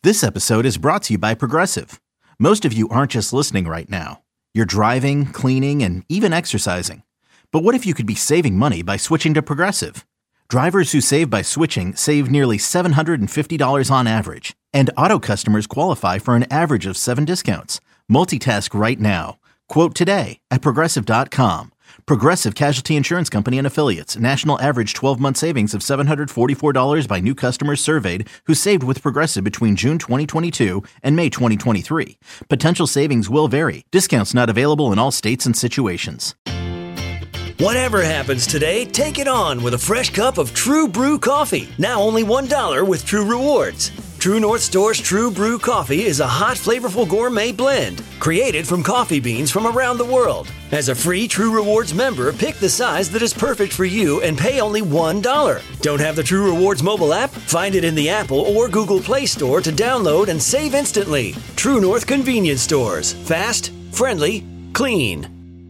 This episode is brought to you by Progressive. Most of you aren't just listening right now. You're driving, cleaning, and even exercising. But what if you could be saving money by switching to Progressive? Drivers who save by switching save nearly $750 on average. And auto customers qualify for an average of 7 discounts. Multitask right now. Quote today at Progressive.com. Progressive Casualty Insurance Company and Affiliates. National average 12-month savings of $744 by new customers surveyed who saved with Progressive between June 2022 and May 2023. Potential savings will vary. Discounts not available in all states and situations. Whatever happens today, take it on with a fresh cup of True Brew coffee. Now only $1 with True Rewards. True North Store's True Brew coffee is a hot, flavorful gourmet blend created from coffee beans from around the world. As a free True Rewards member, pick the size that is perfect for you and pay only $1. Don't have the True Rewards mobile app? Find it in the Apple or Google Play Store to download and save instantly. True North Convenience Stores. Fast, friendly, clean.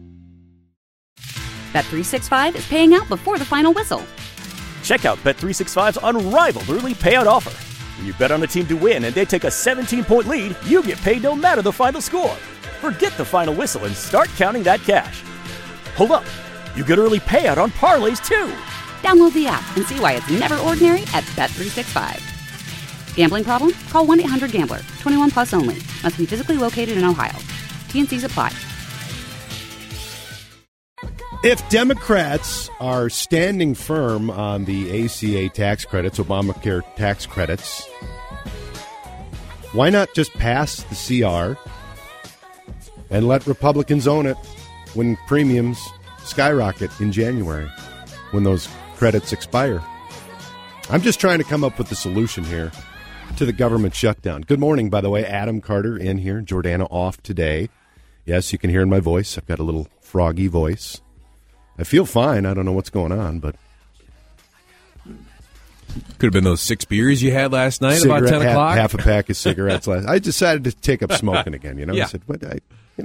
Bet365 is paying out before the final whistle. Check out Bet365's unrivaled early payout offer. When you bet on a team to win and they take a 17-point lead, you get paid no matter the final score. Forget the final whistle and start counting that cash. Hold up. You get early payout on parlays, too. Download the app and see why it's never ordinary at Bet365. Gambling problem? Call 1-800-GAMBLER. 21 plus only. Must be physically located in Ohio. T&Cs apply. If Democrats are standing firm on the ACA tax credits, Obamacare tax credits, why not just pass the CR and let Republicans own it when premiums skyrocket in January, when those credits expire? I'm just trying to come up with the solution here to the government shutdown. Good morning, by the way. Adam Carter in here. Jordana off today. Yes, you can hear in my voice. I've got a little froggy voice. I feel fine. I don't know what's going on, but could have been those 6 beers you had last night about 10 o'clock. Half a pack of cigarettes last. I decided to take up smoking again. You know, yeah. I said, "What?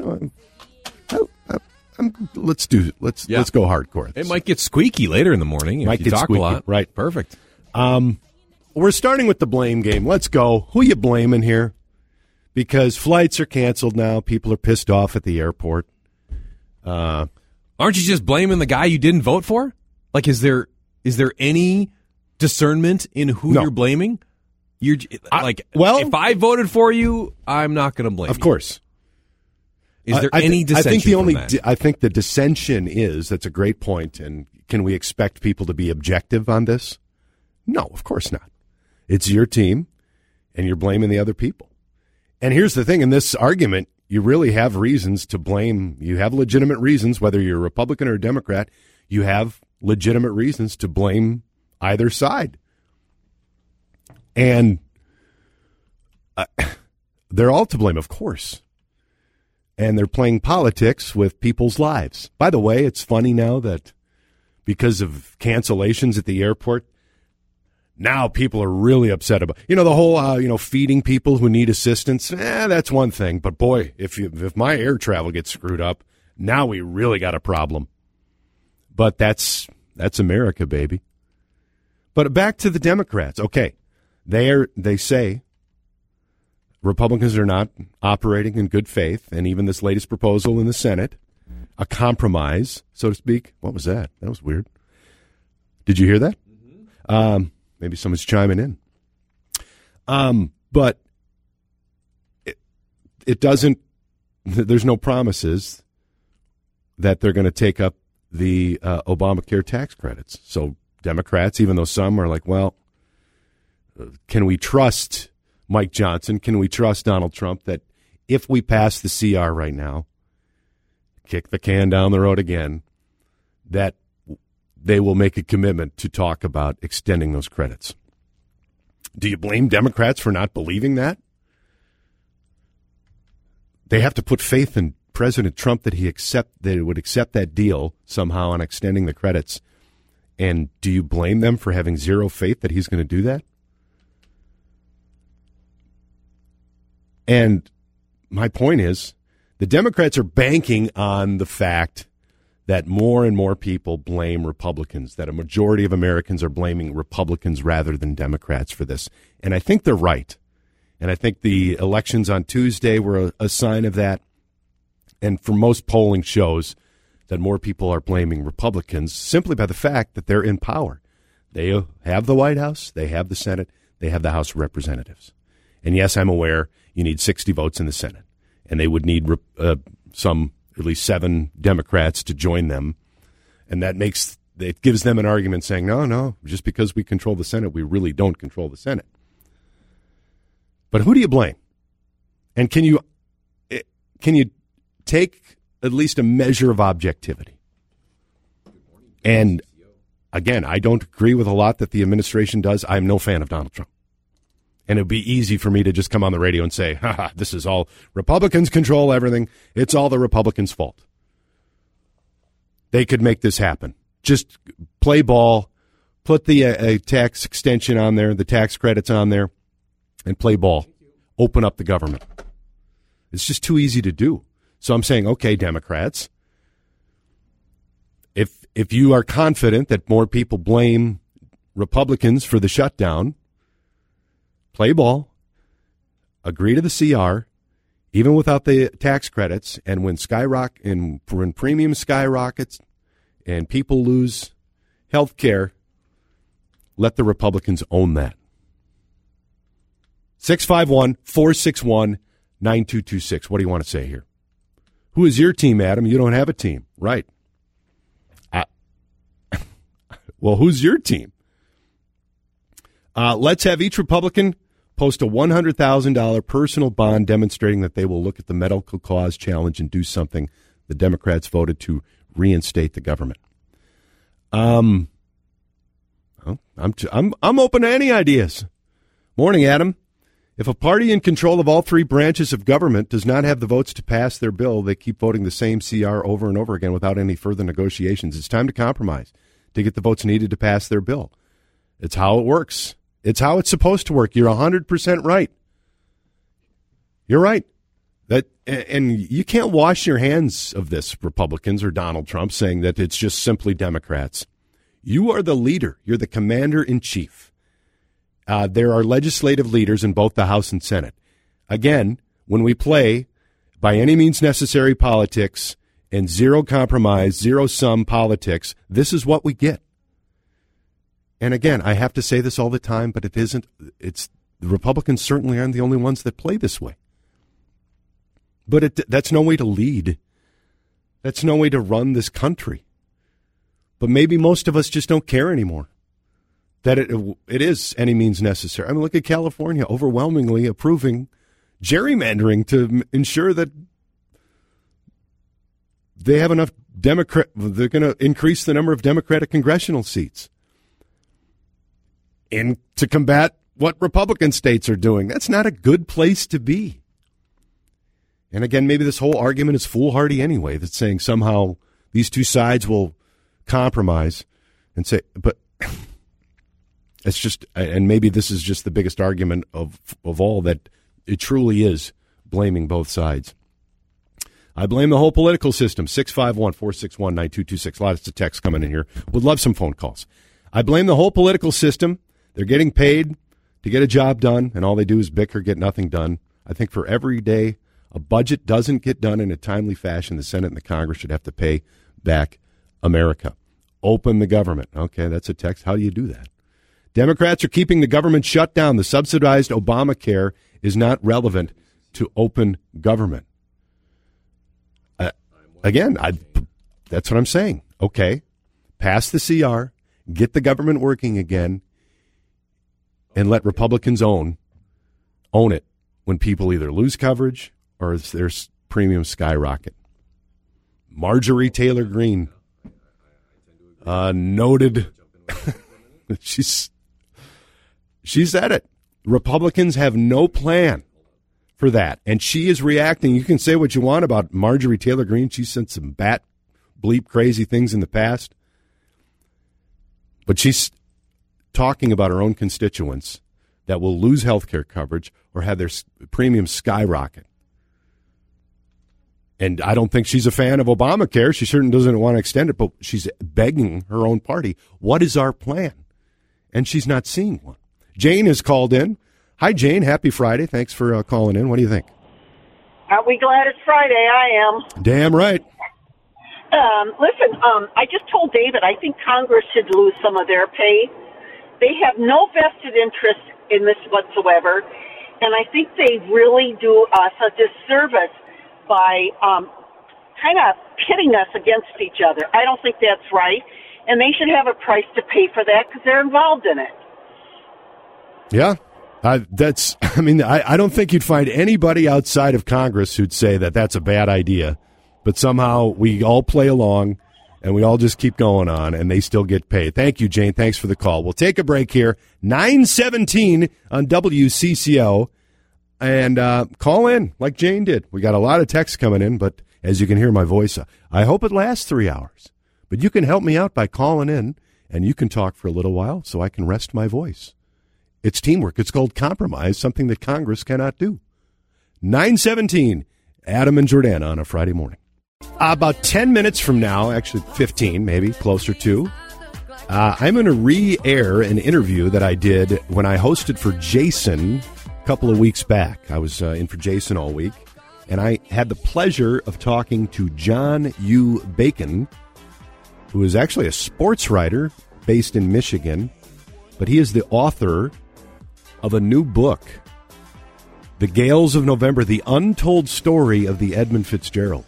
Let's go hardcore." It might get squeaky later in the morning if you talk squeaky, a lot. Right, perfect. We're starting with the blame game. Let's go. Who you blaming here? Because flights are canceled now. People are pissed off at the airport. Aren't you just blaming the guy you didn't vote for? Like, is there any discernment in who you're blaming? You're if I voted for you, I'm not going to blame you. Of course. Is there any dissension I think the dissension is, that's a great point, and can we expect people to be objective on this? No, of course not. It's your team, and you're blaming the other people. And here's the thing, in this argument, you really have reasons to blame. You have legitimate reasons, whether you're a Republican or a Democrat, you have legitimate reasons to blame either side. And they're all to blame, of course. And they're playing politics with people's lives. By the way, it's funny now that because of cancellations at the airport, now people are really upset about, the whole, feeding people who need assistance. That's one thing. But boy, if my air travel gets screwed up, now we really got a problem. But that's America, baby. But back to the Democrats. Okay, they say Republicans are not operating in good faith, and even this latest proposal in the Senate, a compromise, so to speak. What was that? That was weird. Did you hear that? Mm-hmm. Maybe someone's chiming in. But it doesn't, there's no promises that they're going to take up the Obamacare tax credits. So Democrats, even though some are like, well, can we trust Mike Johnson? Can we trust Donald Trump that if we pass the CR right now, kick the can down the road again, that they will make a commitment to talk about extending those credits? Do you blame Democrats for not believing that? They have to put faith in President Trump that he would accept that deal somehow on extending the credits. And do you blame them for having zero faith that he's going to do that? And my point is, the Democrats are banking on the fact that more and more people blame Republicans, that a majority of Americans are blaming Republicans rather than Democrats for this. And I think they're right. And I think the elections on Tuesday were a sign of that. And for most polling shows that more people are blaming Republicans simply by the fact that they're in power. They have the White House, they have the Senate, they have the House of Representatives. And yes, I'm aware you need 60 votes in the Senate. And they would need at least 7 Democrats to join them. And it gives them an argument saying, no, just because we control the Senate, we really don't control the Senate. But who do you blame? And can you take at least a measure of objectivity? And again, I don't agree with a lot that the administration does. I'm no fan of Donald Trump. And it would be easy for me to just come on the radio and say, this is all Republicans control everything. It's all the Republicans' fault. They could make this happen. Just play ball, put the tax extension on there, the tax credits on there, and play ball. Open up the government. It's just too easy to do. So I'm saying, okay, Democrats, if you are confident that more people blame Republicans for the shutdown, play ball, agree to the CR, even without the tax credits, and when premium skyrockets and people lose health care, let the Republicans own that. 651-461-9226. What do you want to say here? Who is your team, Adam? You don't have a team. Right. Well, who's your team? Let's have each Republican post a $100,000 personal bond demonstrating that they will look at the medical cause challenge and do something. The Democrats voted to reinstate the government. I'm open to any ideas. Morning, Adam. If a party in control of all 3 branches of government does not have the votes to pass their bill, they keep voting the same CR over and over again without any further negotiations. It's time to compromise to get the votes needed to pass their bill. It's how it works. It's how it's supposed to work. You're 100% right. You're right. And you can't wash your hands of this, Republicans or Donald Trump, saying that it's just simply Democrats. You are the leader. You're the commander-in-chief. There are legislative leaders in both the House and Senate. Again, when we play by any means necessary politics and zero compromise, zero-sum politics, this is what we get. And again, I have to say this all the time, but it isn't. The Republicans certainly aren't the only ones that play this way. But that's no way to lead. That's no way to run this country. But maybe most of us just don't care anymore that it is any means necessary. I mean, look at California overwhelmingly approving gerrymandering to ensure that they have enough they're going to increase the number of Democratic congressional seats. And to combat what Republican states are doing. That's not a good place to be. And again, maybe this whole argument is foolhardy anyway, that's saying somehow these two sides will compromise and say, but it's just, and maybe this is just the biggest argument of all, that it truly is blaming both sides. I blame the whole political system. 651-461-9226. Lots of text coming in here. Would love some phone calls. I blame the whole political system. They're getting paid to get a job done, and all they do is bicker, get nothing done. I think for every day a budget doesn't get done in a timely fashion, the Senate and the Congress should have to pay back America. Open the government. Okay, that's a text. How do you do that? Democrats are keeping the government shut down. The subsidized Obamacare is not relevant to open government. Again, that's what I'm saying. Okay, pass the CR, get the government working again, and let Republicans own it when people either lose coverage or their premiums skyrocket. Marjorie Taylor Greene, noted. She said it. Republicans have no plan for that. And she is reacting. You can say what you want about Marjorie Taylor Greene. She said some bat bleep crazy things in the past. But she's talking about her own constituents that will lose health care coverage or have their premiums skyrocket. And I don't think she's a fan of Obamacare. She certainly doesn't want to extend it, but she's begging her own party, what is our plan? And she's not seeing one. Jane has called in Hi, Jane. Happy Friday. Thanks for calling in. What do you think? Are we glad it's Friday? I am. Damn right. Listen, I just told David I think Congress should lose some of their pay. They have no vested interest in this whatsoever, and I think they really do us a disservice by kind of pitting us against each other. I don't think that's right, and they should have a price to pay for that because they're involved in it. Yeah. I don't think you'd find anybody outside of Congress who'd say that that's a bad idea, but somehow we all play along and we all just keep going on and they still get paid. Thank you, Jane. Thanks for the call. We'll take a break here. 9:17 on WCCO, and call in like Jane did. We got a lot of texts coming in, but as you can hear my voice, I hope it lasts 3 hours. But you can help me out by calling in, and you can talk for a little while so I can rest my voice. It's teamwork. It's called compromise, something that Congress cannot do. 9:17, Adam and Jordana on a Friday morning. About 10 minutes from now, actually 15, maybe, closer to, I'm going to re-air an interview that I did when I hosted for Jason a couple of weeks back. I was in for Jason all week, and I had the pleasure of talking to John U. Bacon, who is actually a sports writer based in Michigan, but he is the author of a new book, The Gales of November, The Untold Story of the Edmund Fitzgerald.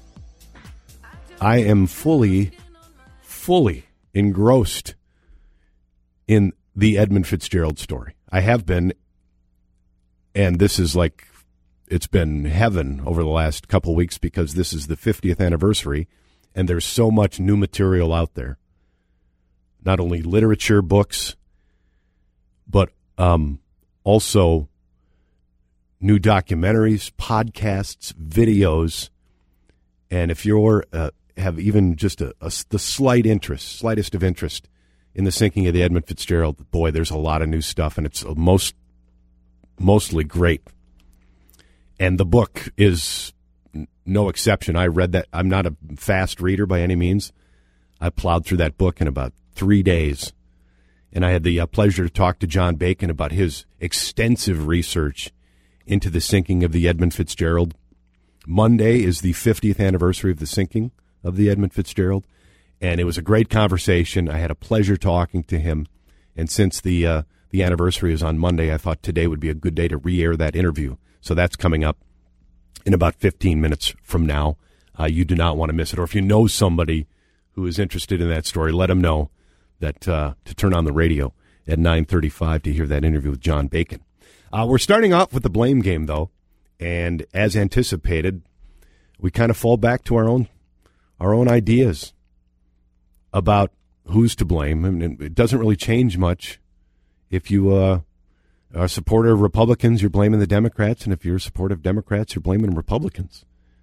I am fully engrossed in the Edmund Fitzgerald story. I have been, and this is like, it's been heaven over the last couple of weeks because this is the 50th anniversary, and there's so much new material out there. Not only literature, books, but also new documentaries, podcasts, videos. And if you're have even just the slightest of interest in the sinking of the Edmund Fitzgerald, boy, there's a lot of new stuff, and it's mostly great. And the book is no exception. I read that. I'm not a fast reader by any means. I plowed through that book in about 3 days. And I had the pleasure to talk to John Bacon about his extensive research into the sinking of the Edmund Fitzgerald. Monday is the 50th anniversary of the sinking of the Edmund Fitzgerald, and it was a great conversation. I had a pleasure talking to him, and since the anniversary is on Monday, I thought today would be a good day to re-air that interview. So that's coming up in about 15 minutes from now. You do not want to miss it. Or if you know somebody who is interested in that story, let them know that to turn on the radio at 9:35 to hear that interview with John Bacon. We're starting off with the blame game, though, and as anticipated, we kind of fall back to our own ideas about who's to blame. I mean, it doesn't really change much. If you are a supporter of Republicans, you're blaming the Democrats, and if you're a supporter of Democrats, you're blaming Republicans.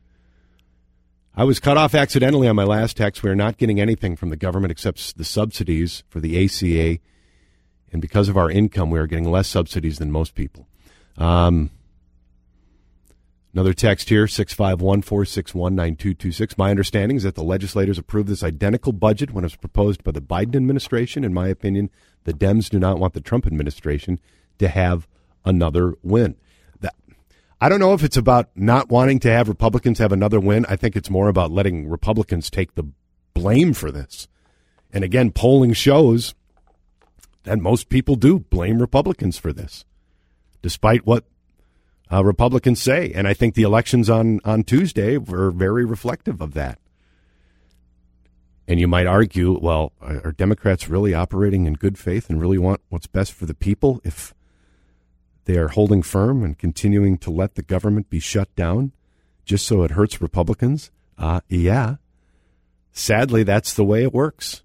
I was cut off accidentally on my last text. We are not getting anything from the government except the subsidies for the ACA, and because of our income, we are getting less subsidies than most people. Another text here, 651-461-9226. My understanding is that the legislators approved this identical budget when it was proposed by the Biden administration. In my opinion, the Dems do not want the Trump administration to have another win. I don't know if it's about not wanting to have Republicans have another win. I think it's more about letting Republicans take the blame for this. And again, polling shows that most people do blame Republicans for this, despite what Republicans say. And I think the elections on Tuesday were very reflective of that. And you might argue, well, are Democrats really operating in good faith and really want what's best for the people if they are holding firm and continuing to let the government be shut down just so it hurts Republicans? Yeah. Sadly, that's the way it works.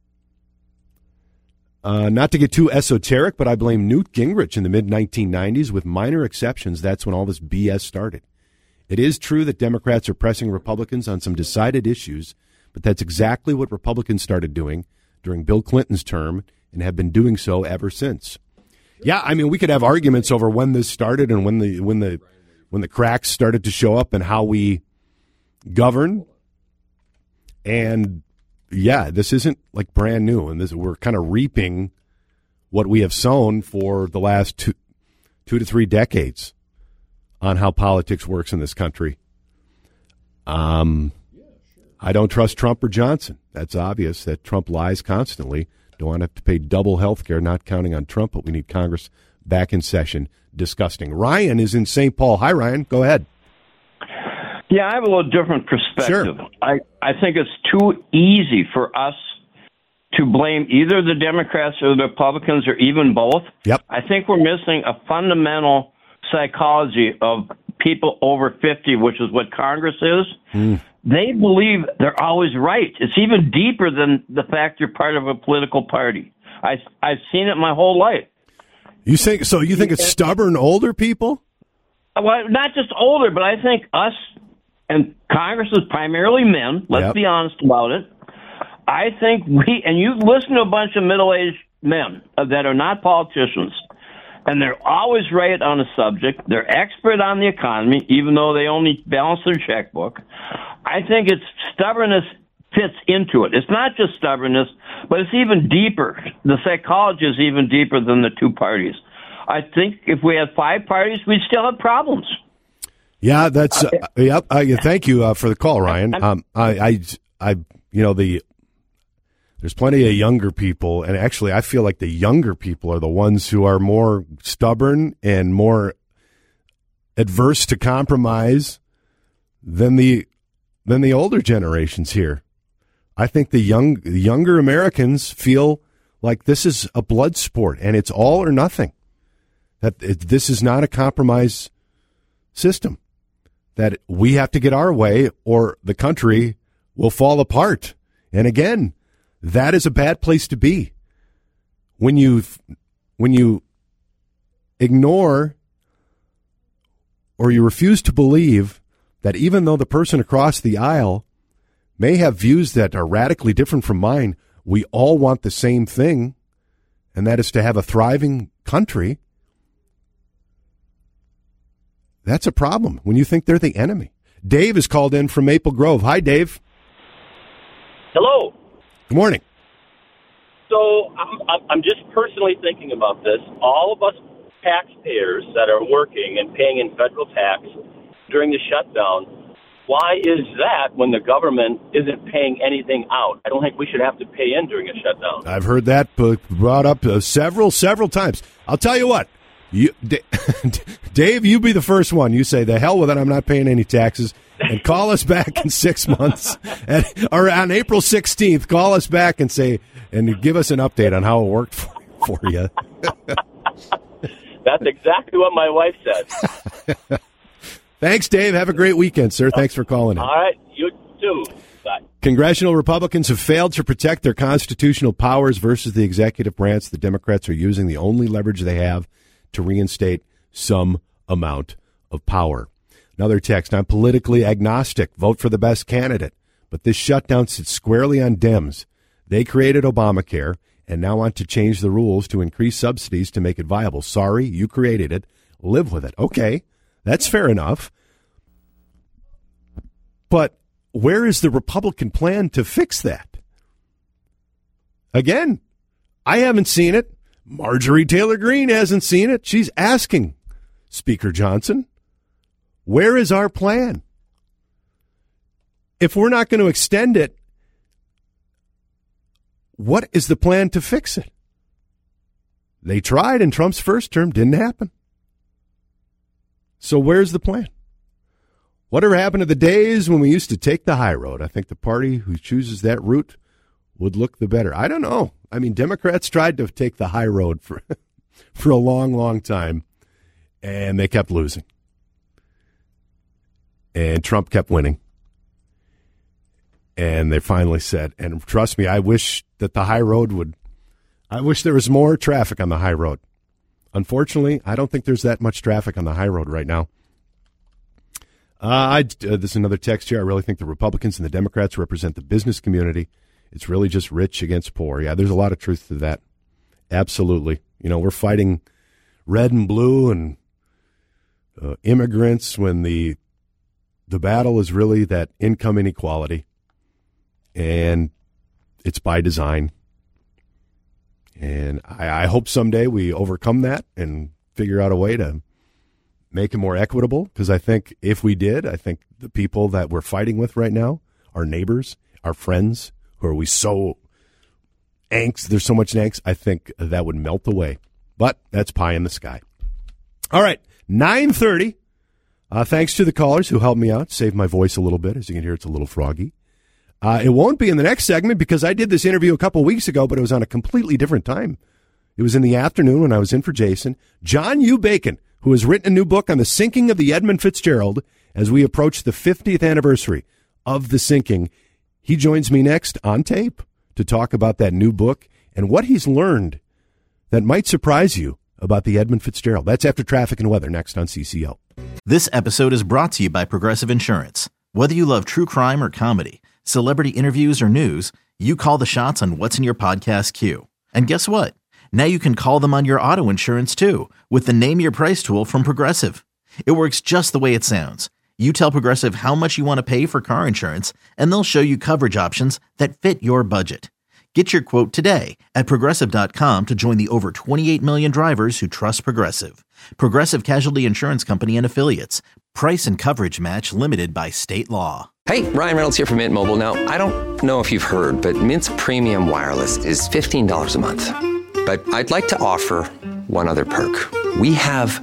Not to get too esoteric, but I blame Newt Gingrich in the mid-1990s. With minor exceptions, that's when all this BS started. It is true that Democrats are pressing Republicans on some decided issues, but that's exactly what Republicans started doing during Bill Clinton's term and have been doing so ever since. Yeah, I mean, we could have arguments over when this started and when the cracks started to show up and how we govern. And yeah, this isn't like brand new, and we're kind of reaping what we have sown for the last 2 to 3 decades on how politics works in this country. I don't trust Trump or Johnson. That's obvious that Trump lies constantly. Don't want to have to pay double health care, not counting on Trump, but we need Congress back in session. Disgusting. Ryan is in St. Paul. Hi, Ryan. Go ahead. Yeah, I have a little different perspective. Sure. I think it's too easy for us to blame either the Democrats or the Republicans or even both. Yep. I think we're missing a fundamental psychology of people over 50, which is what Congress is. They believe they're always right. It's even deeper than the fact you're part of a political party. I've seen it my whole life. You think so? You think it's stubborn older people? Well, not just older, but I think us and Congress is primarily men. Let's be honest about it. I think and you listen to a bunch of middle-aged men that are not politicians, and they're always right on a subject. They're expert on the economy, even though they only balance their checkbook. I think it's stubbornness fits into it. It's not just stubbornness, but it's even deeper. The psychology is even deeper than the two parties. I think if we had 5 parties, we'd still have problems. Yeah, that's yep. Thank you for the call, Ryan. There's plenty of younger people, and actually, I feel like the younger people are the ones who are more stubborn and more adverse to compromise than the older generations here. I think the younger Americans feel like this is a blood sport, and it's all or nothing. That this is not a compromise system. That we have to get our way, or the country will fall apart. And again, that is a bad place to be. When you ignore or you refuse to believe that even though the person across the aisle may have views that are radically different from mine, we all want the same thing, and that is to have a thriving country. That's a problem when you think they're the enemy. Dave is called in from Maple Grove. Hi, Dave. Hello. Good morning. So I'm just personally thinking about this. All of us taxpayers that are working and paying in federal tax during the shutdown, why is that when the government isn't paying anything out? I don't think we should have to pay in during a shutdown. I've heard that brought up several times. I'll tell you what. Dave, you be the first one. You say, the hell with it, I'm not paying any taxes. And call us back in 6 months. Or on April 16th, call us back and say, and give us an update on how it worked for you. That's exactly what my wife said. Thanks, Dave. Have a great weekend, sir. Thanks for calling in. All right. You too. Bye. Congressional Republicans have failed to protect their constitutional powers versus the executive branch. The Democrats are using the only leverage they have to reinstate some amount of power. Another text, I'm politically agnostic. Vote for the best candidate. But this shutdown sits squarely on Dems. They created Obamacare and now want to change the rules to increase subsidies to make it viable. Sorry, you created it. Live with it. Okay, that's fair enough. But where is the Republican plan to fix that? Again, I haven't seen it. Marjorie Taylor Greene hasn't seen it. She's asking Speaker Johnson, where is our plan? If we're not going to extend it, what is the plan to fix it? They tried in Trump's first term, didn't happen. So where's the plan? Whatever happened to the days when we used to take the high road? I think the party who chooses that route would look the better. I don't know. I mean, Democrats tried to take the high road for a long, long time, and they kept losing. And Trump kept winning. And they finally said, and trust me, I wish that the high road I wish there was more traffic on the high road. Unfortunately, I don't think there's that much traffic on the high road right now. This is another text here. I really think the Republicans and the Democrats represent the business community. It's really just rich against poor. Yeah, there's a lot of truth to that. Absolutely. You know, we're fighting red and blue and immigrants when the battle is really that income inequality. And it's by design. And I hope someday we overcome that and figure out a way to make it more equitable, because I think if we did, I think the people that we're fighting with right now, our neighbors, our friends, who are we so angst, there's so much angst, I think that would melt away. But that's pie in the sky. All right, 9:30. Thanks to the callers who helped me out, saved my voice a little bit. As you can hear, it's a little froggy. It won't be in the next segment because I did this interview a couple weeks ago, but it was on a completely different time. It was in the afternoon when I was in for Jason. John U. Bacon, who has written a new book on the sinking of the Edmund Fitzgerald as we approach the 50th anniversary of the sinking. He joins me next on tape to talk about that new book and what he's learned that might surprise you about the Edmund Fitzgerald. That's after traffic and weather next on CCO. This episode is brought to you by Progressive Insurance. Whether you love true crime or comedy, celebrity interviews or news, you call the shots on what's in your podcast queue. And guess what? Now you can call them on your auto insurance too with the Name Your Price tool from Progressive. It works just the way it sounds. You tell Progressive how much you want to pay for car insurance, and they'll show you coverage options that fit your budget. Get your quote today at Progressive.com to join the over 28 million drivers who trust Progressive. Progressive Casualty Insurance Company and Affiliates. Price and coverage match limited by state law. Hey, Ryan Reynolds here from Mint Mobile. Now, I don't know if you've heard, but Mint's premium wireless is $15 a month. But I'd like to offer one other perk. We have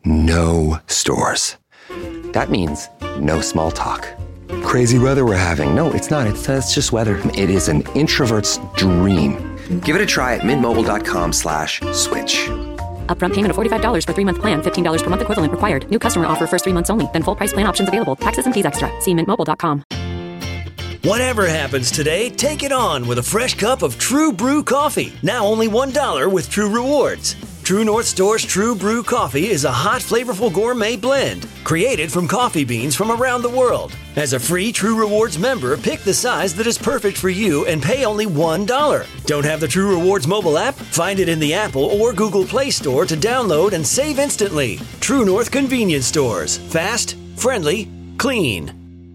no stores. That means no small talk. Crazy weather we're having. No, it's not. It's just weather. It is an introvert's dream. Give it a try at mintmobile.com/switch. Upfront payment of $45 for 3-month plan. $15 per month equivalent required. New customer offer first 3 months only. Then full price plan options available. Taxes and fees extra. See mintmobile.com. Whatever happens today, take it on with a fresh cup of True Brew coffee. Now only $1 with True Rewards. True North Store's True Brew coffee is a hot, flavorful gourmet blend created from coffee beans from around the world. As a free True Rewards member, pick the size that is perfect for you and pay only $1. Don't have the True Rewards mobile app? Find it in the Apple or Google Play Store to download and save instantly. True North Convenience Stores. Fast, friendly, clean.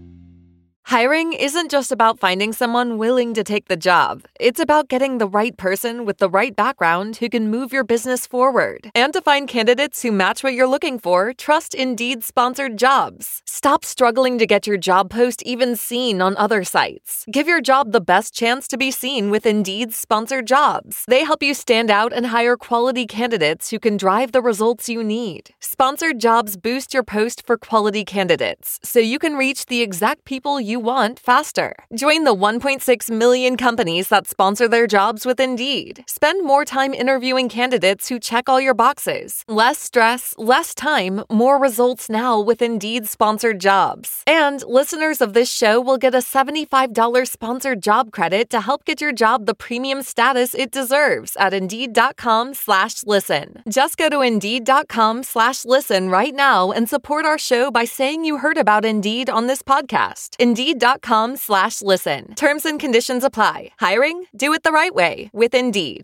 Hiring isn't just about finding someone willing to take the job. It's about getting the right person with the right background who can move your business forward. And to find candidates who match what you're looking for, trust Indeed-sponsored jobs. Stop struggling to get your job post even seen on other sites. Give your job the best chance to be seen with Indeed-sponsored jobs. They help you stand out and hire quality candidates who can drive the results you need. Sponsored jobs boost your post for quality candidates, so you can reach the exact people you want faster. Join the 1.6 million companies that sponsor their jobs with Indeed. Spend more time interviewing candidates who check all your boxes. Less stress, less time, more results now with Indeed-sponsored jobs. And listeners of this show will get a $75 sponsored job credit to help get your job the premium status it deserves at Indeed.com/listen. Just go to Indeed.com/listen right now and support our show by saying you heard about Indeed on this podcast. Indeed.com/listen. Terms and conditions apply. Hiring? Do it the right way with Indeed.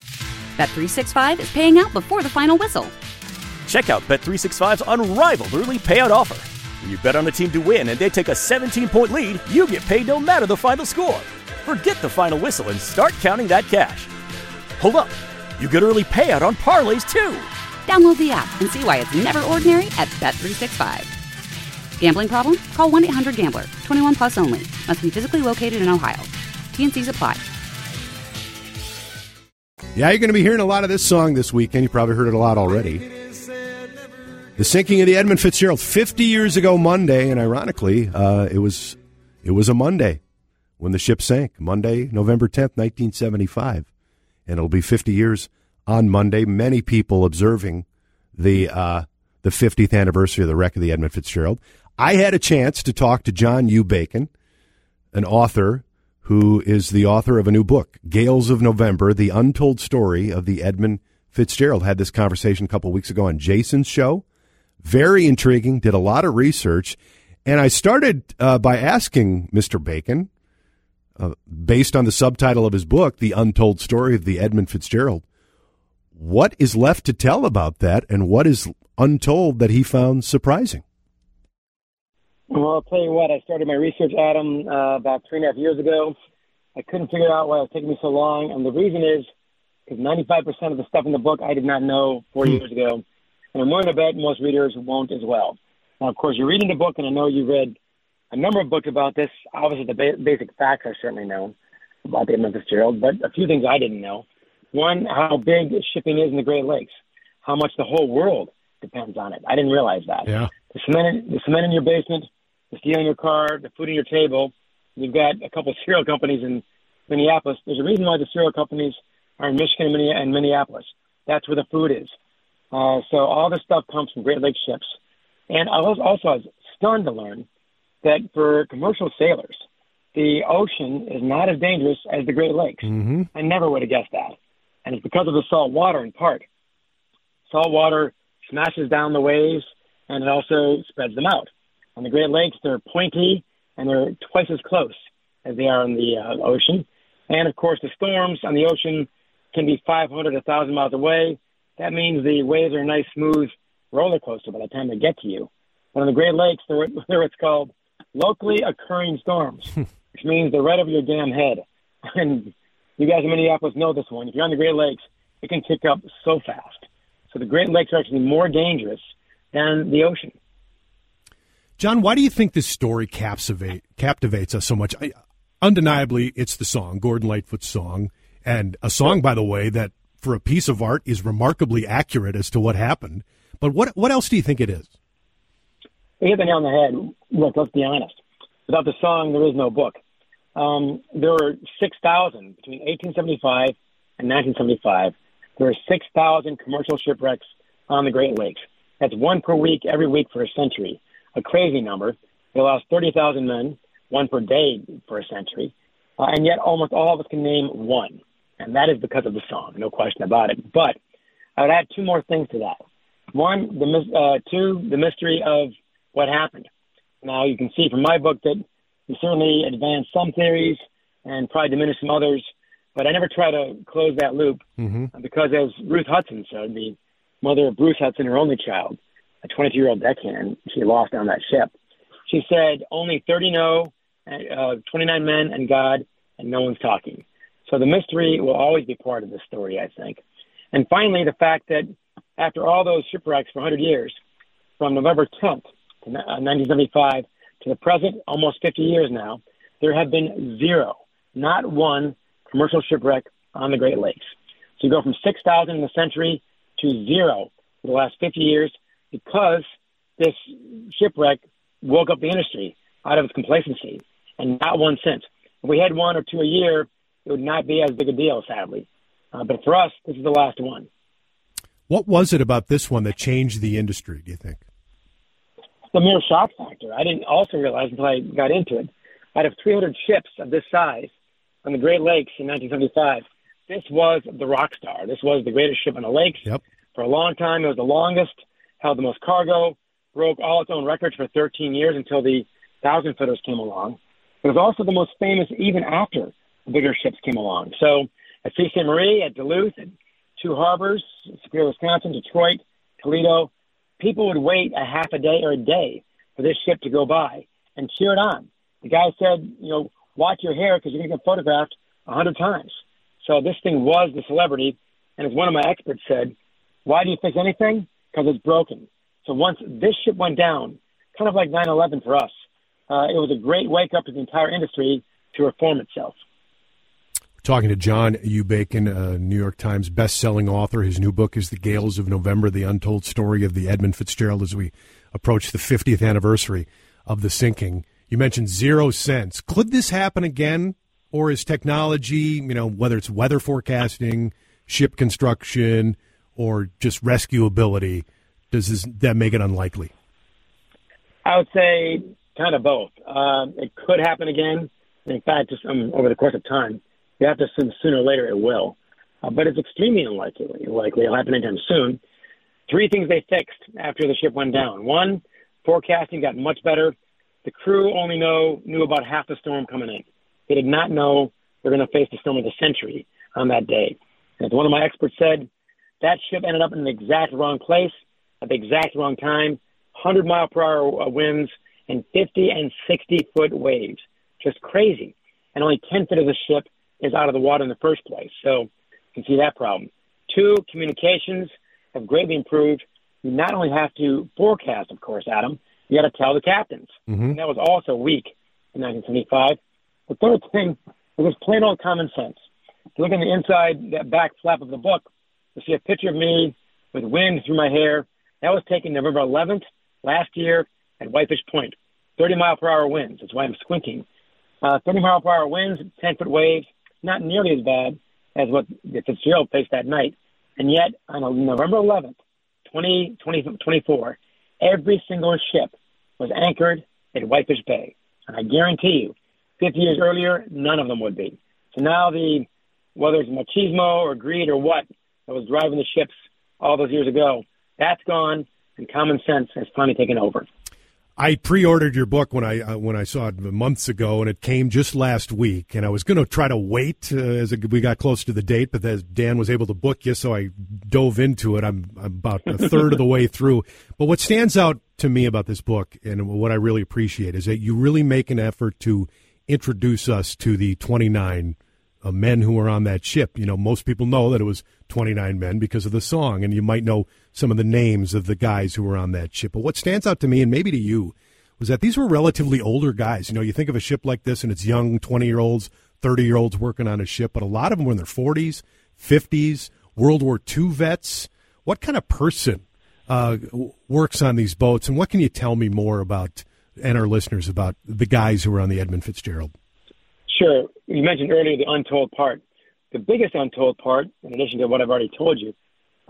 Bet365 is paying out before the final whistle. Check out Bet365's unrivaled early payout offer. When you bet on a team to win and they take a 17-point lead, you get paid no matter the final score. Forget the final whistle and start counting that cash. Hold up. You get early payout on parlays too. Download the app and see why it's never ordinary at Bet365. Gambling problem? Call 1-800-GAMBLER. 21 plus only. Must be physically located in Ohio. T&Cs apply. Yeah, you're going to be hearing a lot of this song this weekend. You probably heard it a lot already. The sinking of the Edmund Fitzgerald 50 years ago Monday, and ironically, it was a Monday when the ship sank. Monday, November 10th, 1975. And it'll be 50 years on Monday. Many people observing the 50th anniversary of the wreck of the Edmund Fitzgerald. I had a chance to talk to John U. Bacon, an author who is the author of a new book, Gales of November, The Untold Story of the Edmund Fitzgerald. Had this conversation a couple of weeks ago on Jason's show. Very intriguing, did a lot of research. And I started by asking Mr. Bacon, based on the subtitle of his book, The Untold Story of the Edmund Fitzgerald, what is left to tell about that and what is untold that he found surprising? Well, I'll tell you what, I started my research, Adam, about 3.5 years ago. I couldn't figure out why it was taking me so long, and the reason is because 95% of the stuff in the book I did not know 4 years ago. And I'm willing to bet most readers won't as well. Now, of course, you're reading the book, and I know you read a number of books about this. Obviously, the basic facts I certainly know about the Edmund Fitzgerald, but a few things I didn't know. One, how big shipping is in the Great Lakes, how much the whole world depends on it. I didn't realize that. Yeah. The cement in your basement, the steel in your car, the food in your table. You've got a couple of cereal companies in Minneapolis. There's a reason why the cereal companies are in Michigan and Minneapolis. That's where the food is. So all this stuff comes from Great Lakes ships. And I was also stunned to learn that for commercial sailors, the ocean is not as dangerous as the Great Lakes. Mm-hmm. I never would have guessed that. And it's because of the salt water in part. Salt water smashes down the waves, and it also spreads them out. On the Great Lakes, they're pointy, and they're twice as close as they are in the ocean. And, of course, the storms on the ocean can be 500 to 1,000 miles away. That means the waves are a nice, smooth roller coaster by the time they get to you. But on the Great Lakes, they're what's called locally occurring storms, which means they're right over your damn head. And you guys in Minneapolis know this one. If you're on the Great Lakes, it can kick up so fast. So the Great Lakes are actually more dangerous than the ocean. John, why do you think this story captivates us so much? Undeniably, it's the song, Gordon Lightfoot's song, and a song, by the way, that for a piece of art is remarkably accurate as to what happened. But what else do you think it is? You hit the nail on the head. Look, let's be honest. Without the song, there is no book. There were 6,000 between 1875 and 1975. There were 6,000 commercial shipwrecks on the Great Lakes. That's one per week, every week for a century. A crazy number. They lost 30,000 men, one per day for a century. And yet almost all of us can name one. And that is because of the song, no question about it. But I would add two more things to that. One, the mystery of what happened. Now, you can see from my book that we certainly advanced some theories and probably diminished some others, but I never try to close that loop because, as Ruth Hudson said, the mother of Bruce Hudson, her only child, a 22-year-old deckhand she lost on that ship, she said, only 30 know, 29 men and God, and no one's talking. So the mystery will always be part of the story, I think. And finally, the fact that after all those shipwrecks for 100 years, from November 10th to 1975 to the present, almost 50 years now, there have been zero, not one, commercial shipwreck on the Great Lakes. So you go from 6,000 in the century to zero for the last 50 years because this shipwreck woke up the industry out of its complacency, and not one since. If we had one or two a year, it would not be as big a deal, sadly. But for us, this is the last one. What was it about this one that changed the industry, do you think? The mere shock factor. I didn't also realize until I got into it. Out of 300 ships of this size on the Great Lakes in 1975, this was the rock star. This was the greatest ship on the lakes. Yep. For a long time, it was the longest, held the most cargo, broke all its own records for 13 years until the 1,000-footers came along. It was also the most famous even after the bigger ships came along. So at Sault Ste. Marie, at Duluth, at two harbors, Superior, Wisconsin, Detroit, Toledo, people would wait a half a day or a day for this ship to go by and cheer it on. The guy said, watch your hair because you're going to get photographed 100 times. So this thing was the celebrity. And as one of my experts said, why do you fix anything? Because it's broken. So once this ship went down, kind of like 9/11 for us, it was a great wake-up to the entire industry to reform itself. We're talking to John U. Bacon, a New York Times best-selling author. His new book is The Gales of November, the untold story of the Edmund Fitzgerald as we approach the 50th anniversary of the sinking. You mentioned 0 cents. Could this happen again? Or is technology, whether it's weather forecasting, ship construction, or just rescuability, does that make it unlikely? I would say kind of both. It could happen again. In fact, just over the course of time, you have to assume sooner or later it will. But it's extremely unlikely. It'll happen anytime soon. 3 things they fixed after the ship went down. 1, forecasting got much better. The crew only knew about half the storm coming in. They did not know they were going to face the storm of the century on that day. As one of my experts said, that ship ended up in the exact wrong place at the exact wrong time, 100-mile-per-hour winds, and 50 and 60-foot waves. Just crazy. And only 10 feet of the ship is out of the water in the first place. So you can see that problem. 2, communications have greatly improved. you not only have to forecast, of course, Adam, you got to tell the captains. Mm-hmm. And that was also weak in 1975. The third thing was just plain old common sense. If you look on the inside, that back flap of the book, you'll see a picture of me with wind through my hair. That was taken November 11th last year at Whitefish Point. 30-mile-per-hour winds. That's why I'm squinting. 30-mile-per-hour winds, 10-foot waves, not nearly as bad as what the Fitzgerald faced that night. And yet, on November 11th, 2024, every single ship was anchored at Whitefish Bay. And I guarantee you, 50 years earlier, none of them would be. So now whether it's machismo or greed or what that was driving the ships all those years ago, that's gone, and common sense has finally taken over. I pre-ordered your book when I saw it months ago, and it came just last week. And I was going to try to wait as we got close to the date, but as Dan was able to book you, so I dove into it. I'm about a third of the way through. But what stands out to me about this book, and what I really appreciate, is that you really make an effort to introduce us to the 29 men who were on that ship. You know, most people know that it was 29 men because of the song, and you might know some of the names of the guys who were on that ship. But what stands out to me, and maybe to you, was that these were relatively older guys. You know, you think of a ship like this, and it's young 20-year-olds, 30-year-olds working on a ship, but a lot of them were in their 40s, 50s, World War II vets. What kind of person works on these boats, and what can you tell me more about, and our listeners, about the guys who were on the Edmund Fitzgerald? Sure. You mentioned earlier the untold part. The biggest untold part, in addition to what I've already told you,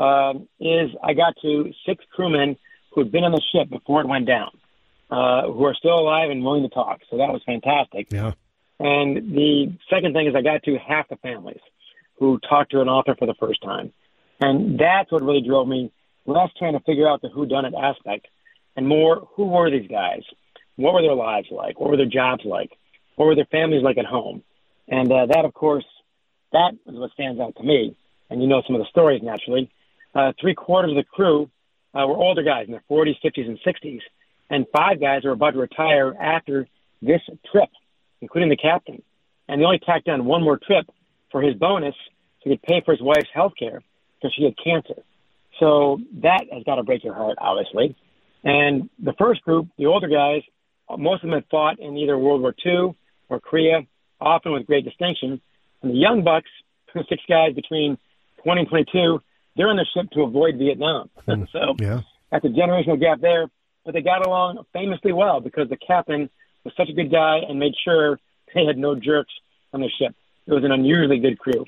is I got to 6 crewmen who had been on the ship before it went down, who are still alive and willing to talk. So that was fantastic. Yeah. And the second thing is I got to half the families who talked to an author for the first time. And that's what really drove me, less trying to figure out the whodunit aspect, and more, who were these guys? What were their lives like? What were their jobs like? What were their families like at home? And that, of course, that is what stands out to me. And you know some of the stories, naturally. 3/4 of the crew were older guys in their 40s, 50s, and 60s. And 5 guys are about to retire after this trip, including the captain. And they only tacked on one more trip for his bonus so he could pay for his wife's health care because she had cancer. So that has got to break your heart, obviously. And the first group, the older guys, most of them had fought in either World War II or Korea, often with great distinction. And the young bucks, 6 guys between 20 and 22, they're on the ship to avoid Vietnam. So yeah. That's a generational gap there. But they got along famously well because the captain was such a good guy and made sure they had no jerks on the ship. It was an unusually good crew.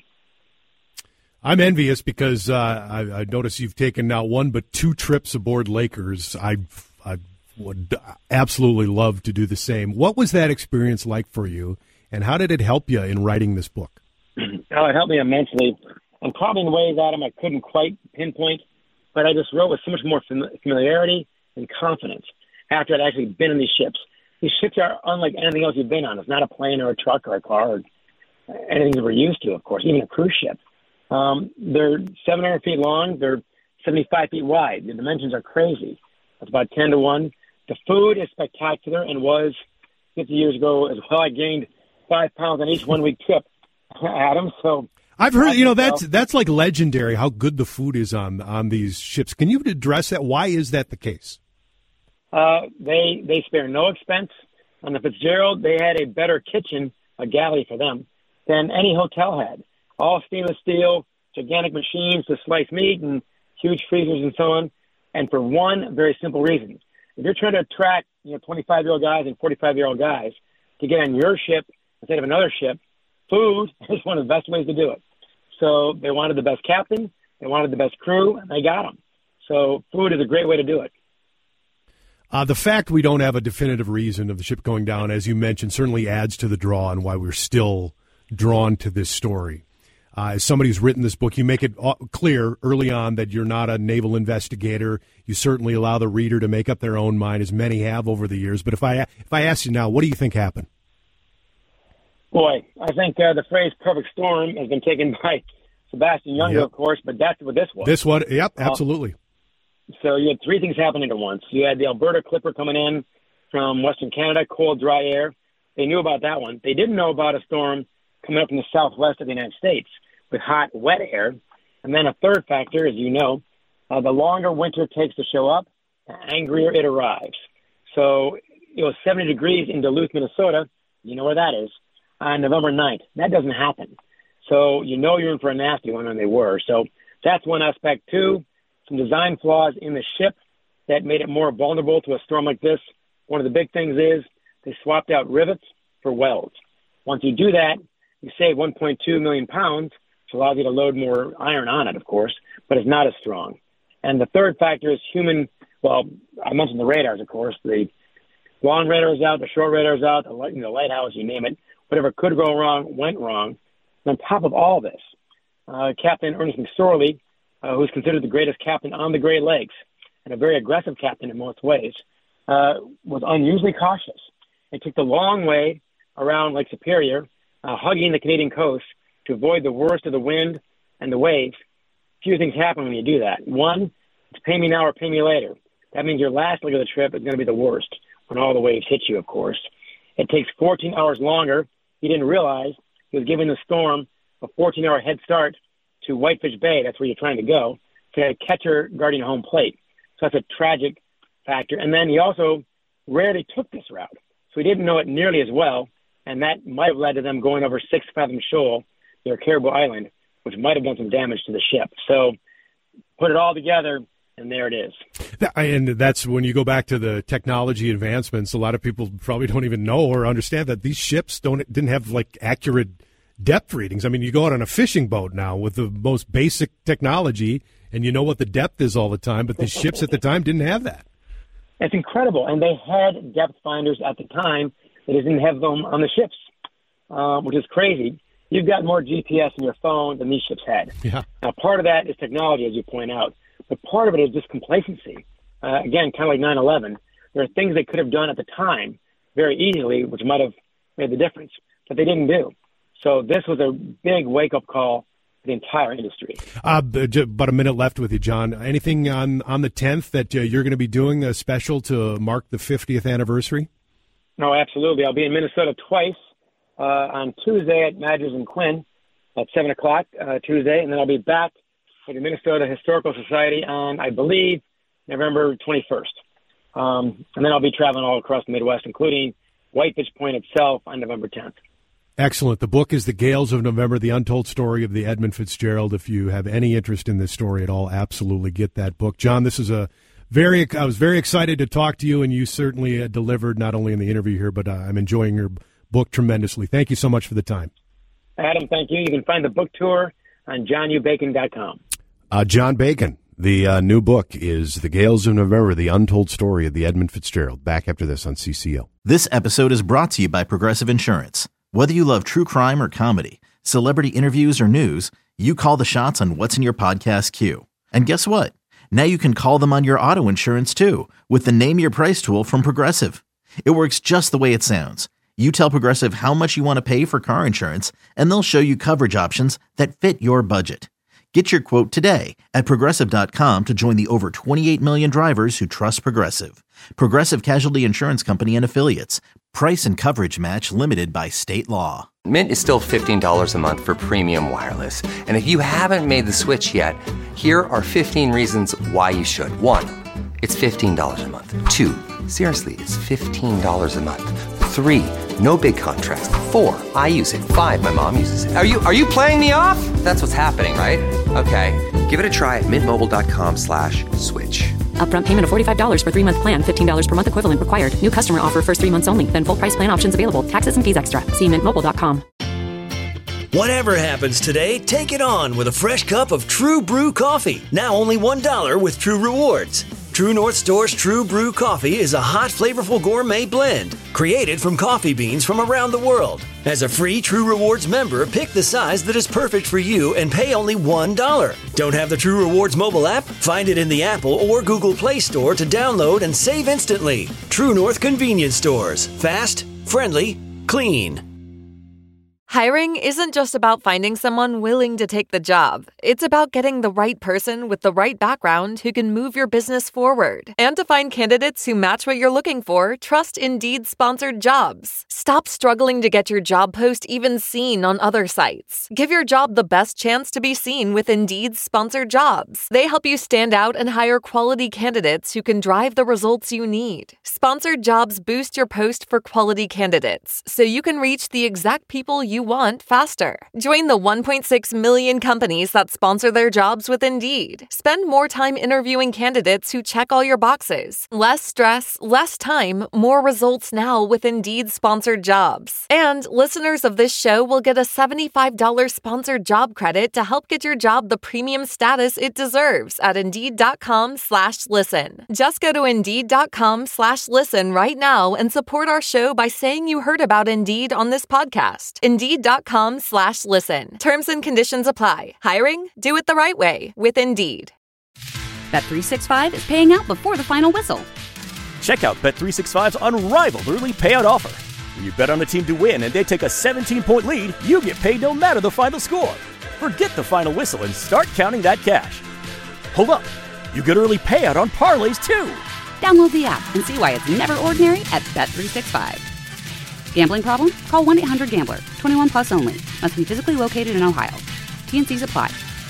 I'm envious because I notice you've taken not 1 but 2 trips aboard Lakers. I would absolutely love to do the same. What was that experience like for you, and how did it help you in writing this book? Oh, it helped me immensely, and probably in ways, Adam, I couldn't quite pinpoint, but I just wrote with so much more familiarity and confidence after I'd actually been in these ships. These ships are unlike anything else you've been on. It's not a plane or a truck or a car or anything that we're used to, of course, even a cruise ship. They're 700 feet long. They're 75 feet wide. The dimensions are crazy. It's about 10 to 1. The food is spectacular and was 50 years ago as well. I gained 5 pounds on each 1 week trip, Adam. So I've heard, that's like legendary how good the food is on these ships. Can you address that? Why is that the case? They spare no expense. On the Fitzgerald, they had a better kitchen, a galley for them, than any hotel had. All stainless steel, gigantic machines to slice meat and huge freezers and so on. And for one very simple reason. If you're trying to attract 25-year-old guys and 45-year-old guys to get on your ship instead of another ship, food is one of the best ways to do it. So they wanted the best captain, they wanted the best crew, and they got them. So food is a great way to do it. The fact we don't have a definitive reason of the ship going down, as you mentioned, certainly adds to the draw and why we're still drawn to this story. As somebody who's written this book, you make it clear early on that you're not a naval investigator. You certainly allow the reader to make up their own mind, as many have over the years. But if I ask you now, what do you think happened? Boy, I think the phrase perfect storm has been taken by Sebastian Junger, of course, but that's what this was. This one, yep, absolutely. So you had 3 things happening at once. You had the Alberta Clipper coming in from Western Canada, cold, dry air. They knew about that one. They didn't know about a storm coming up from the southwest of the United States with hot, wet air. And then a third factor, as you know, The longer winter takes to show up, the angrier it arrives. So it was 70 degrees in Duluth, Minnesota. You know where that is. On November 9th. That doesn't happen. So you know you're in for a nasty one, and they were. So that's one aspect. Two, some design flaws in the ship that made it more vulnerable to a storm like this. One of the big things is they swapped out rivets for welds. Once you do that, you save 1.2 million pounds, which allows you to load more iron on it, of course, but it's not as strong. And the third factor is I mentioned the radars, of course. The long radar is out, the short radar is out, the lighthouse, you name it. Whatever could go wrong went wrong. And on top of all this, Captain Ernest McSorley, who's considered the greatest captain on the Great Lakes and a very aggressive captain in most ways, was unusually cautious. He took the long way around Lake Superior, hugging the Canadian coast to avoid the worst of the wind and the waves. Few things happen when you do that. One, it's pay me now or pay me later. That means your last leg of the trip is going to be the worst when all the waves hit you, of course. It takes 14 hours longer. He didn't realize he was giving the storm a 14-hour head start to Whitefish Bay. That's where you're trying to go. To a catcher guarding home plate. So that's a tragic factor. And then he also rarely took this route. So he didn't know it nearly as well. And that might have led to them going over 6 Fathom Shoal near Caribou Island, which might have done some damage to the ship. So put it all together, and there it is. And that's when you go back to the technology advancements. A lot of people probably don't even know or understand that these ships didn't have accurate depth readings. I mean, you go out on a fishing boat now with the most basic technology, and you know what the depth is all the time. But the ships at the time didn't have that. It's incredible, and they had depth finders at the time. They didn't have them on the ships, which is crazy. You've got more GPS in your phone than these ships had. Yeah. Now, part of that is technology, as you point out, but part of it is just complacency. Again, kind of like 9/11. There are things they could have done at the time very easily, which might have made the difference, but they didn't do. So this was a big wake-up call for the entire industry. About a minute left with you, John. Anything on the 10th that you're going to be doing a special to mark the 50th anniversary? No, absolutely. I'll be in Minnesota twice. On Tuesday at Madras and Quinn at 7 o'clock Tuesday, and then I'll be back at the Minnesota Historical Society on, I believe, November 21st. And then I'll be traveling all across the Midwest, including Whitefish Point itself on November 10th. Excellent. The book is The Gales of November, The Untold Story of the Edmund Fitzgerald. If you have any interest in this story at all, absolutely get that book. John, this is I was very excited to talk to you, and you certainly delivered not only in the interview here, but I'm enjoying your book tremendously. Thank you so much for the time. Adam, thank you. You can find the book tour on johnuBacon.com. John Bacon, the new book is The Gales of November, The Untold Story of the Edmund Fitzgerald. Back after this on CCO. This episode is brought to you by Progressive Insurance. Whether you love true crime or comedy, celebrity interviews or news, you call the shots on what's in your podcast queue. And guess what? Now you can call them on your auto insurance too with the Name Your Price tool from Progressive. It works just the way it sounds. You tell Progressive how much you want to pay for car insurance, and they'll show you coverage options that fit your budget. Get your quote today at Progressive.com to join the over 28 million drivers who trust Progressive. Progressive Casualty Insurance Company and Affiliates. Price and coverage match limited by state law. Mint is still $15 a month for premium wireless. And if you haven't made the switch yet, here are 15 reasons why you should. 1, it's $15 a month. 2, seriously, it's $15 a month. 3, no big contrast. 4, I use it. 5, my mom uses it. Are you playing me off? That's what's happening, right? Okay, give it a try at mintmobile.com/switch. Upfront payment of $45 for 3-month plan, $15 per month equivalent required. New customer offer first 3 months only. Then full price plan options available. Taxes and fees extra. See mintmobile.com. Whatever happens today, take it on with a fresh cup of True Brew coffee. Now only $1 with True Rewards. True North Store's True Brew coffee is a hot, flavorful gourmet blend created from coffee beans from around the world. As a free True Rewards member, pick the size that is perfect for you and pay only $1. Don't have the True Rewards mobile app? Find it in the Apple or Google Play Store to download and save instantly. True North Convenience Stores. Fast, friendly, clean. Hiring isn't just about finding someone willing to take the job. It's about getting the right person with the right background who can move your business forward. And to find candidates who match what you're looking for, trust Indeed sponsored jobs. Stop struggling to get your job post even seen on other sites. Give your job the best chance to be seen with Indeed sponsored jobs. They help you stand out and hire quality candidates who can drive the results you need. Sponsored jobs boost your post for quality candidates, so you can reach the exact people you want faster. Join the 1.6 million companies that sponsor their jobs with Indeed. Spend more time interviewing candidates who check all your boxes. Less stress, less time, more results now with Indeed sponsored jobs. And listeners of this show will get a $75 sponsored job credit to help get your job the premium status it deserves at Indeed.com/listen. Just go to Indeed.com/listen right now and support our show by saying you heard about Indeed on this podcast. Indeed.com/listen. Terms and conditions apply. Hiring? Do it the right way with Indeed. Bet365 is paying out before the final whistle. Check out Bet365's unrivaled early payout offer. When you bet on a team to win and they take a 17-point lead, you get paid no matter the final score. Forget the final whistle and start counting that cash. Hold up. You get early payout on parlays, too. Download the app and see why it's never ordinary at Bet365. Gambling problem? Call 1-800-GAMBLER. 21 plus only. Must be physically located in Ohio. T&Cs apply.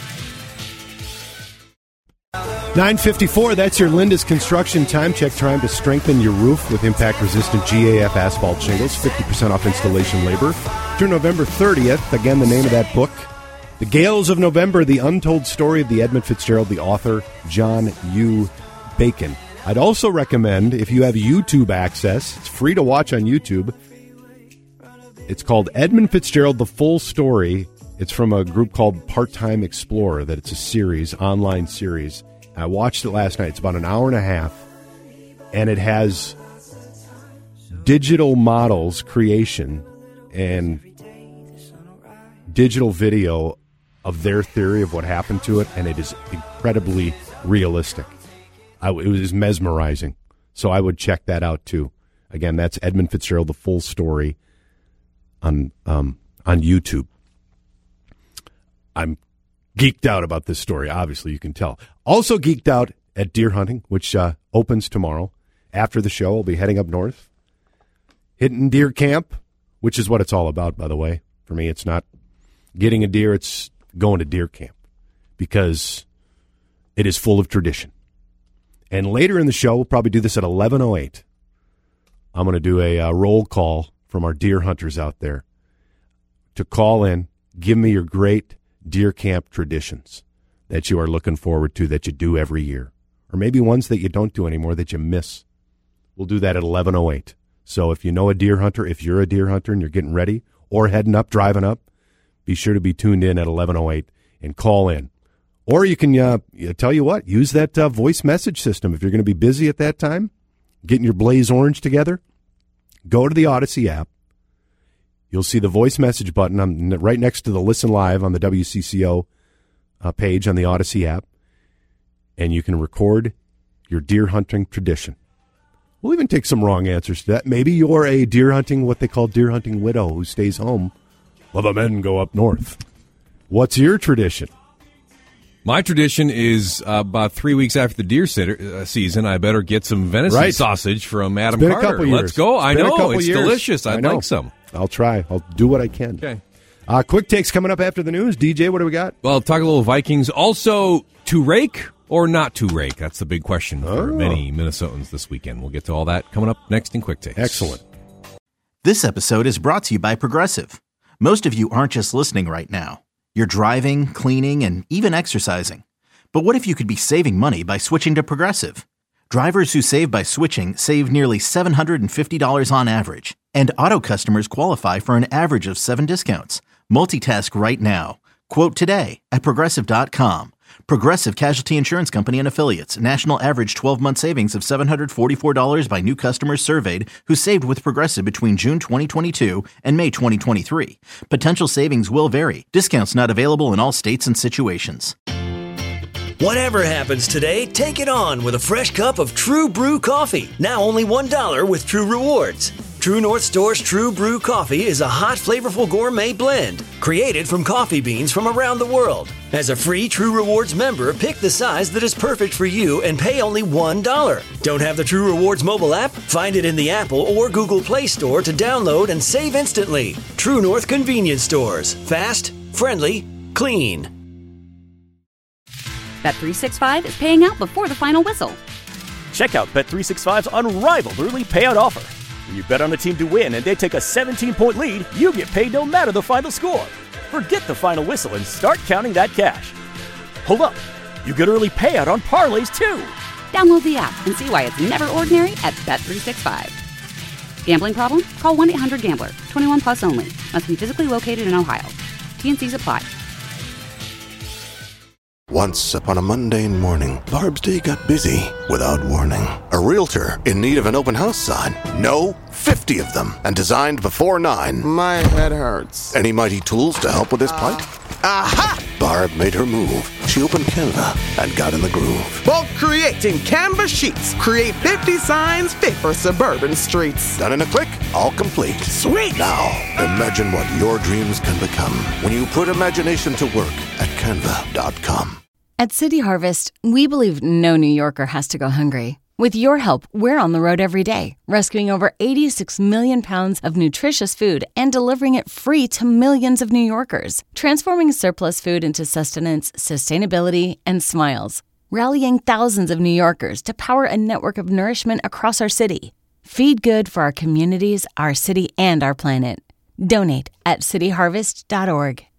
9:54, that's your Lindus Construction time check. Trying to strengthen your roof with impact-resistant GAF asphalt shingles. 50% off installation labor through November 30th. Again, the name of that book, The Gales of November, The Untold Story of the Edmund Fitzgerald, the author, John U. Bacon. I'd also recommend, if you have YouTube access, it's free to watch on YouTube. It's called Edmund Fitzgerald, The Full Story. It's from a group called Part-Time Explorer, that it's a series, online series. I watched it last night. It's about an hour and a half, and it has digital models creation and digital video of their theory of what happened to it, and it is incredibly realistic. It was mesmerizing. So I would check that out, too. Again, that's Edmund Fitzgerald, The Full Story on YouTube. I'm geeked out about this story, obviously, you can tell. Also geeked out at deer hunting, which opens tomorrow. After the show, I'll be heading up north, hitting deer camp, which is what it's all about, by the way. For me, it's not getting a deer, it's going to deer camp, because it is full of tradition. And later in the show, we'll probably do this at 11:08. I'm going to do a roll call from our deer hunters out there to call in, give me your great deer camp traditions that you are looking forward to, that you do every year, or maybe ones that you don't do anymore that you miss. We'll do that at 11:08. So if you know a deer hunter, if you're a deer hunter and you're getting ready or heading up, driving up, be sure to be tuned in at 11:08 and call in. Or you can, tell you what, use that voice message system. If you're going to be busy at that time, getting your Blaze Orange together, go to the Odyssey app. You'll see the voice message button. I'm right next to the Listen Live on the WCCO page on the Odyssey app. And you can record your deer hunting tradition. We'll even take some wrong answers to that. Maybe you're a deer hunting, what they call deer hunting widow, who stays home while the men go up north. What's your tradition? My tradition is about 3 weeks after the deer season, I better get some venison sausage from Adam Carter. Let's go. I know. It's delicious. I'd like some. I'll try. I'll do what I can. Okay. Quick takes coming up after the news. DJ, what do we got? Well, talk a little Vikings. Also, to rake or not to rake? That's the big question for many Minnesotans this weekend. We'll get to all that coming up next in Quick Takes. Excellent. This episode is brought to you by Progressive. Most of you aren't just listening right now. You're driving, cleaning, and even exercising. But what if you could be saving money by switching to Progressive? Drivers who save by switching save nearly $750 on average. And auto customers qualify for an average of 7 discounts. Multitask right now. Quote today at Progressive.com. Progressive Casualty Insurance Company and Affiliates. National average 12-month savings of $744 by new customers surveyed who saved with Progressive between June 2022 and May 2023. Potential savings will vary. Discounts not available in all states and situations. Whatever happens today, take it on with a fresh cup of True Brew coffee. Now only $1 with True Rewards. True North Store's True Brew Coffee is a hot, flavorful gourmet blend created from coffee beans from around the world. As a free True Rewards member, pick the size that is perfect for you and pay only $1. Don't have the True Rewards mobile app? Find it in the Apple or Google Play Store to download and save instantly. True North Convenience Stores. Fast, friendly, clean. Bet365 is paying out before the final whistle. Check out Bet365's unrivaled early payout offer. When you bet on a team to win and they take a 17-point lead, you get paid no matter the final score. Forget the final whistle and start counting that cash. Hold up. You get early payout on parlays, too. Download the app and see why it's never ordinary at Bet365. Gambling problem? Call 1-800-GAMBLER. 21 plus only. Must be physically located in Ohio. T&Cs apply. Once upon a mundane morning, Barb's day got busy without warning. A realtor in need of an open house sign. No, 50 of them, and designed before 9. My head hurts. Any mighty tools to help with this plight? Aha! Barb made her move. She opened Canva and got in the groove. Bulk creating Canva sheets. Create 50 signs fit for suburban streets. Done in a click, all complete. Sweet! Now, imagine what your dreams can become when you put imagination to work at Canva.com. At City Harvest, we believe no New Yorker has to go hungry. With your help, we're on the road every day, rescuing over 86 million pounds of nutritious food and delivering it free to millions of New Yorkers, transforming surplus food into sustenance, sustainability, and smiles, rallying thousands of New Yorkers to power a network of nourishment across our city. Feed good for our communities, our city, and our planet. Donate at cityharvest.org.